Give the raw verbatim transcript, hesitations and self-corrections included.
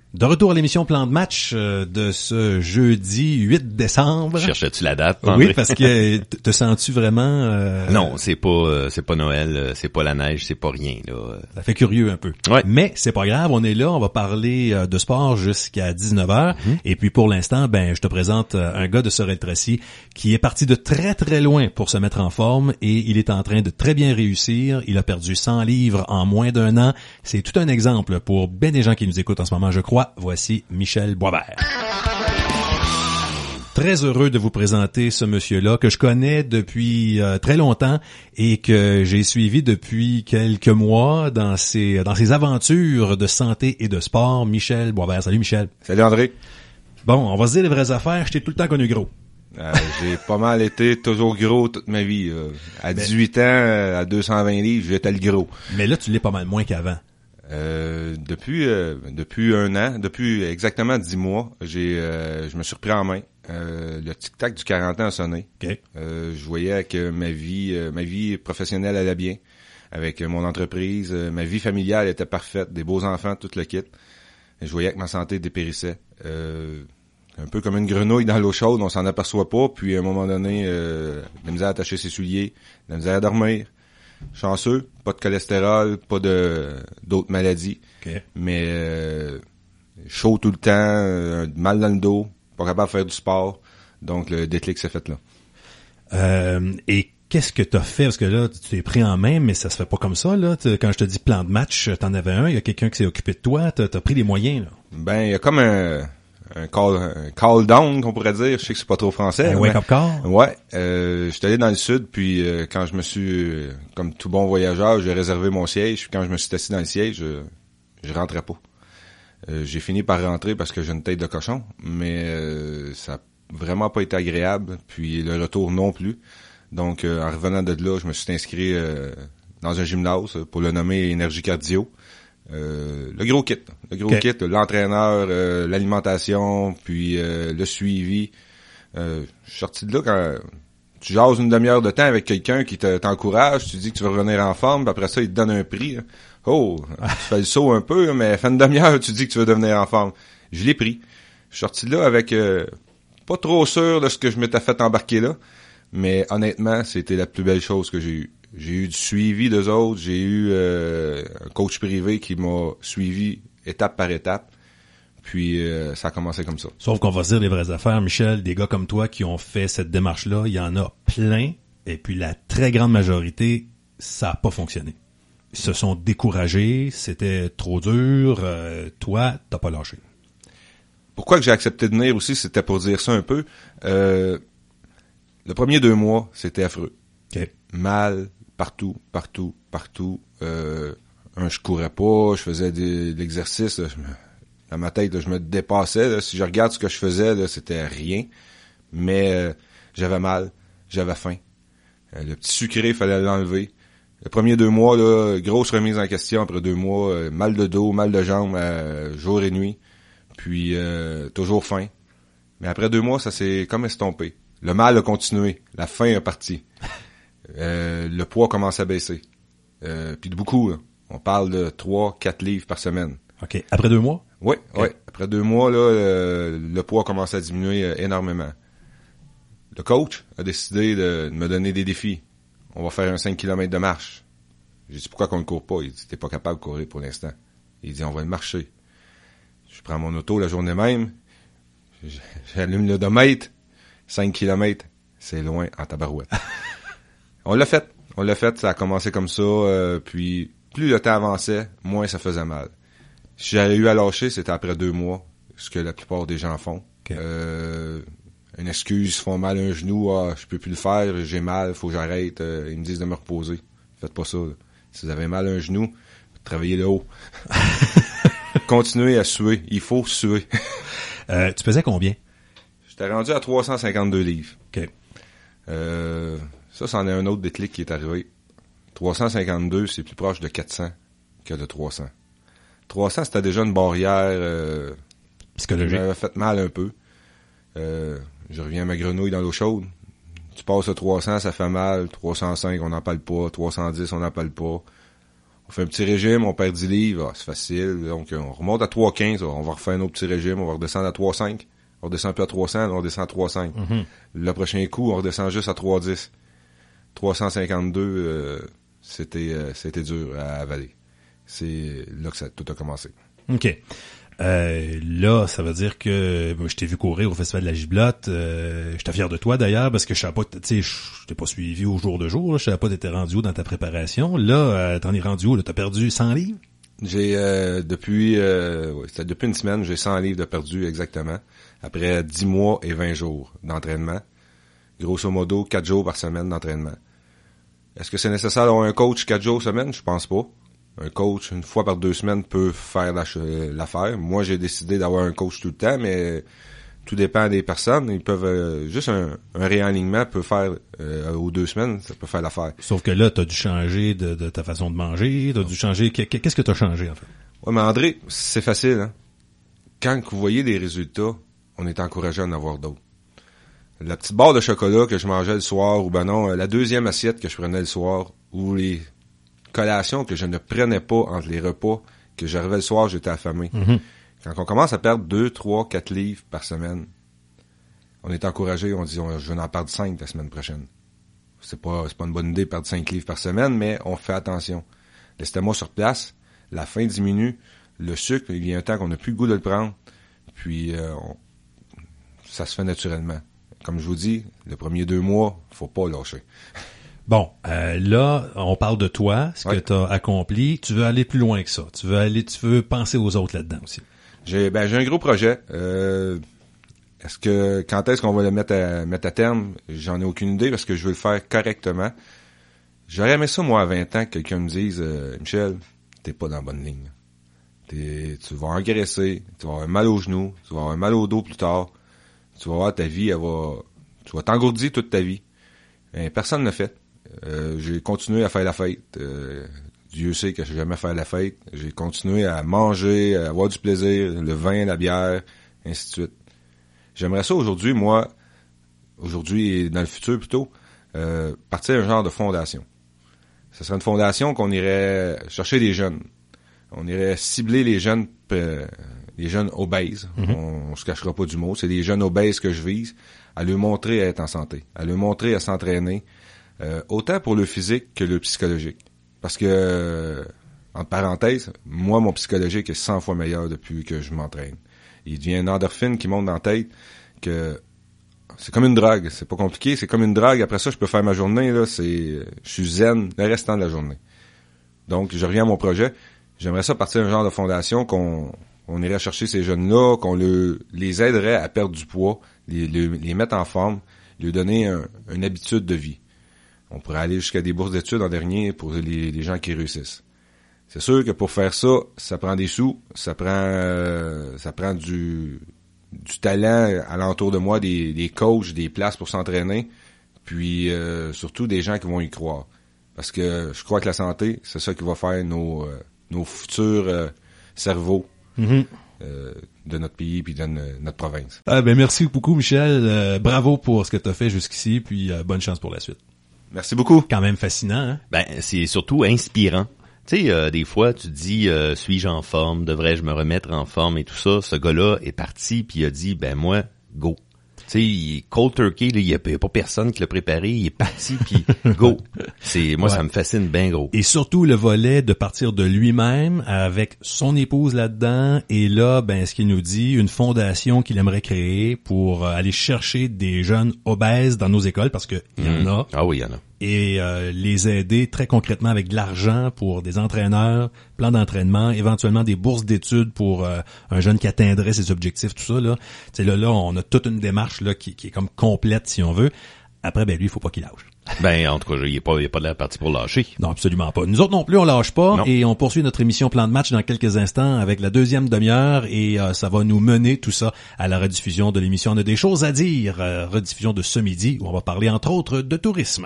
De retour à l'émission Plan de match euh, de ce jeudi huit décembre. Cherchais-tu la date, André? Oui, parce que te sens-tu vraiment... Euh, non, c'est pas euh, c'est pas Noël, euh, c'est pas la neige, c'est pas rien, là. Ça fait curieux un peu. Ouais. Mais c'est pas grave, on est là, on va parler euh, de sport jusqu'à dix-neuf heures. Mm-hmm. Et puis pour l'instant, ben je te présente euh, un gars de Sorel-Tracy qui est parti de très très loin pour se mettre en forme et il est en train de très bien réussir. Il a perdu cent livres en moins d'un an. C'est tout un exemple pour bien des gens qui nous écoutent en ce moment, je crois. Voici Michel Boisvert. Très heureux de vous présenter ce monsieur-là que je connais depuis euh, très longtemps et que j'ai suivi depuis quelques mois dans ses dans ses aventures de santé et de sport. Michel Boisvert. Salut Michel. Salut André. Bon, on va se dire les vraies affaires. Je t'ai tout le temps connu gros. Euh, j'ai pas mal été toujours gros toute ma vie. Euh. À ben, dix-huit ans, à deux cent vingt livres, j'étais le gros. Mais là, tu l'es pas mal moins qu'avant. Euh, depuis euh, depuis un an, depuis exactement dix mois, j'ai euh, je me suis repris en main. Euh, le tic-tac du quarante ans a sonné. Okay. Euh, je voyais que ma vie euh, ma vie professionnelle allait bien avec mon entreprise, euh, ma vie familiale était parfaite, des beaux enfants, tout le kit. Et je voyais que ma santé dépérissait. Euh, un peu comme une grenouille dans l'eau chaude, on s'en aperçoit pas, puis à un moment donné, euh, la misère à attacher ses souliers, la misère à dormir. Chanceux, pas de cholestérol, pas de d'autres maladies, okay. mais euh, chaud tout le temps, euh, mal dans le dos, pas capable de faire du sport, donc le déclic s'est fait là. Euh, et qu'est-ce que t'as fait? Parce que là, tu t'es pris en main, mais ça se fait pas comme ça, là. Quand je te dis plan de match, t'en avais un, il y a quelqu'un qui s'est occupé de toi, t'as, t'as pris les moyens, là. Ben, il y a comme un... un call, un call down qu'on pourrait dire, je sais que c'est pas trop français. Un wake-up call? Ouais, euh, j'étais allé dans le sud, puis euh, quand je me suis, euh, comme tout bon voyageur, j'ai réservé mon siège, puis quand je me suis assis dans le siège, je, je rentrais pas. Euh, j'ai fini par rentrer parce que j'ai une tête de cochon, mais euh, ça a vraiment pas été agréable, puis le retour non plus. Donc, euh, en revenant de là, je me suis inscrit euh, dans un gymnase pour le nommer Énergie Cardio. Euh, le gros kit, le gros okay. kit, l'entraîneur, euh, l'alimentation, puis euh, le suivi. Euh, je suis sorti de là quand tu jases une demi-heure de temps avec quelqu'un qui te, t'encourage, tu dis que tu vas revenir en forme, puis après ça, il te donne un prix. Hein. Oh, tu fais le saut un peu, mais fin une demi-heure, tu dis que tu vas devenir en forme. Je l'ai pris. Je suis sorti de là avec euh, pas trop sûr de ce que je m'étais fait embarquer là, mais honnêtement, c'était la plus belle chose que j'ai eue. J'ai eu du suivi d'eux autres, j'ai eu euh, un coach privé qui m'a suivi étape par étape, puis euh, ça a commencé comme ça. Sauf qu'on va se dire les vraies affaires, Michel, des gars comme toi qui ont fait cette démarche-là, il y en a plein, et puis la très grande majorité, ça a pas fonctionné. Ils se sont découragés, c'était trop dur, euh, toi, t'as pas lâché. Pourquoi que j'ai accepté de venir aussi, c'était pour dire ça un peu. Euh, le premier deux mois, c'était affreux. Okay. Mal, partout, partout, partout. Euh, un, je courais pas, je faisais des, de l'exercice. Là, je me, dans ma tête, là, je me dépassais. Là, si je regarde ce que je faisais, là, c'était rien. Mais euh, j'avais mal, j'avais faim. Euh, le petit sucré, il fallait l'enlever. Le premier deux mois, là, grosse remise en question. Après deux mois, euh, mal de dos, mal de jambes, euh, jour et nuit. Puis euh, toujours faim. Mais après deux mois, ça s'est comme estompé. Le mal a continué. La faim est partie. Euh, le poids commence à baisser. Euh, puis de beaucoup, là. On parle de trois, quatre livres par semaine. OK. Après deux mois? Oui, okay. oui. Après deux mois, là, euh, le poids commence à diminuer euh, énormément. Le coach a décidé de, de me donner des défis. On va faire un cinq kilomètres de marche. J'ai dit, pourquoi qu'on ne court pas? Il dit, t'es pas capable de courir pour l'instant. Il dit, on va le marcher. Je prends mon auto la journée même. J'allume l'odomètre. cinq kilomètres. C'est loin en tabarouette. On l'a fait, on l'a fait, ça a commencé comme ça, euh, puis plus le temps avançait, moins ça faisait mal. Si j'avais eu à lâcher, c'était après deux mois, ce que la plupart des gens font. Okay. Euh, une excuse, ils se font mal un genou, ah, je peux plus le faire, j'ai mal, faut que j'arrête, euh, ils me disent de me reposer. Faites pas ça, là. Si vous avez mal un genou, travaillez le haut. Continuez à suer, il faut suer. euh, tu pesais combien? J'étais rendu à trois cent cinquante-deux livres. OK. Euh... Ça, c'en est un autre déclic qui est arrivé. trois cent cinquante-deux, c'est plus proche de quatre cents que de trois cents. trois cents, c'était déjà une barrière euh, psychologique. Qui m'avait fait mal un peu. Euh, je reviens à ma grenouille dans l'eau chaude. Tu passes à trois cents, ça fait mal. trois cent cinq, on n'en parle pas. trois cent dix, on n'en parle pas. On fait un petit régime, on perd dix livres, ah, c'est facile. Donc, on remonte à trois quinze, on va refaire un autre petit régime, on va redescendre à trois cinq. On redescend plus à trois cents, on redescend à trois cinq. Mm-hmm. Le prochain coup, on redescend juste à trois dix. trois cent cinquante-deux, euh, c'était, euh, c'était dur à avaler. C'est là que ça, tout a commencé. OK. Euh, là, ça veut dire que moi, je t'ai vu courir au Festival de la Giblotte. Euh, j'étais fier de toi d'ailleurs parce que je savais pas, tu sais, je t'ai pas suivi au jour de jour. Là, je savais pas t'étais rendu où dans ta préparation. Là, euh, t'en es rendu où? Là, t'as perdu cent livres? J'ai euh, depuis euh, ouais, c'était depuis une semaine, j'ai cent livres de perdu exactement. Après dix mois et vingt jours d'entraînement. Grosso modo, quatre jours par semaine d'entraînement. Est-ce que c'est nécessaire d'avoir un coach quatre jours semaine? Je pense pas. Un coach, une fois par deux semaines, peut faire la, l'affaire. Moi, j'ai décidé d'avoir un coach tout le temps, mais tout dépend des personnes. Ils peuvent euh, juste un, un réalignement peut faire euh, aux deux semaines, ça peut faire l'affaire. Sauf que là, t'as dû changer de, de ta façon de manger, t'as dû changer. Qu'est-ce que t'as changé en fait? Ouais, mais André, c'est facile, hein. Quand vous voyez des résultats, on est encouragé à en avoir d'autres. La petite barre de chocolat que je mangeais le soir, ou ben non, la deuxième assiette que je prenais le soir, ou les collations que je ne prenais pas entre les repas, que j'arrivais le soir, j'étais affamé. Mm-hmm. Quand on commence à perdre deux, trois, quatre livres par semaine, on est encouragé, on dit, on, je vais en perdre cinq la semaine prochaine. C'est pas, c'est pas une bonne idée de perdre cinq livres par semaine, mais on fait attention. Laissez-moi sur place, la faim diminue, le sucre, il y a un temps qu'on n'a plus le goût de le prendre, puis euh, on, ça se fait naturellement. Comme je vous dis, le premier deux mois, faut pas lâcher. Bon, euh, là, on parle de toi, ce ouais. que tu as accompli. Tu veux aller plus loin que ça. Tu veux aller, tu veux penser aux autres là-dedans aussi. J'ai, ben, j'ai un gros projet. Euh, est-ce que, quand est-ce qu'on va le mettre à, mettre à terme? J'en ai aucune idée parce que je veux le faire correctement. J'aurais aimé ça, moi, à vingt ans, que quelqu'un me dise, euh, Michel, t'es pas dans la bonne ligne. T'es, tu vas engraisser, tu vas avoir mal aux genoux, tu vas avoir mal au dos plus tard. Tu vas voir ta vie, elle va, tu vas t'engourdir toute ta vie. Et personne ne l'a fait. Euh, j'ai continué à faire la fête. Euh, Dieu sait que je n'ai jamais fait la fête. J'ai continué à manger, à avoir du plaisir, le vin, la bière, ainsi de suite. J'aimerais ça aujourd'hui, moi, aujourd'hui et dans le futur plutôt, euh, partir un genre de fondation. Ce serait une fondation qu'on irait chercher des jeunes. On irait cibler les jeunes, euh, les jeunes obèses. Mm-hmm. On, on se cachera pas du mot. C'est des jeunes obèses que je vise, à leur montrer à être en santé, à leur montrer à s'entraîner, euh, autant pour le physique que le psychologique. Parce que, euh, entre parenthèses, moi, mon psychologique est cent fois meilleur depuis que je m'entraîne. Il devient une endorphine qui monte dans la tête que c'est comme une drogue. C'est pas compliqué, c'est comme une drogue. Après ça, je peux faire ma journée, là, c'est, je suis zen le restant de la journée. Donc, je reviens à mon projet. J'aimerais ça partir d'un genre de fondation qu'on, on irait chercher ces jeunes-là, qu'on le, les aiderait à perdre du poids, les, les, les mettre en forme, leur donner un, une habitude de vie. On pourrait aller jusqu'à des bourses d'études en dernier pour les, les gens qui réussissent. C'est sûr que pour faire ça, ça prend des sous, ça prend euh, ça prend du du talent alentour de moi, des, des coachs, des places pour s'entraîner, puis euh, surtout des gens qui vont y croire. Parce que je crois que la santé, c'est ça qui va faire nos euh, nos futurs euh, cerveaux mm-hmm. euh, de notre pays puis de notre province. Ah ben merci beaucoup Michel, euh, bravo pour ce que tu as fait jusqu'ici, puis euh, bonne chance pour la suite. Merci beaucoup. Quand même fascinant, hein? Ben c'est surtout inspirant. Tu sais, euh, des fois, tu te dis, euh, suis-je en forme? Devrais-je me remettre en forme et tout ça? Ce gars-là est parti puis il a dit, ben moi, go. Tu sais, il est cold turkey, là, il n'y a, a pas personne qui l'a préparé, il est parti puis go. C'est moi, ouais. Ça me fascine bien gros. Et surtout le volet de partir de lui-même avec son épouse là-dedans et là, ben ce qu'il nous dit, une fondation qu'il aimerait créer pour euh, aller chercher des jeunes obèses dans nos écoles parce que il y en a. Ah oui, il y en a. Et euh, les aider très concrètement avec de l'argent pour des entraîneurs, plans d'entraînement, éventuellement des bourses d'études pour euh, un jeune qui atteindrait ses objectifs, tout ça là. Tu sais là là, on a toute une démarche là qui, qui est comme complète si on veut. Après ben lui, il faut pas qu'il lâche. Ben en tout cas, il est pas il est pas de la partie pour lâcher. Non, absolument pas. Nous autres non plus, on lâche pas non. Et on poursuit notre émission Plan de match dans quelques instants avec la deuxième demi-heure et euh, ça va nous mener tout ça à la rediffusion de l'émission On a des choses à dire, euh, rediffusion de ce midi où on va parler entre autres de tourisme.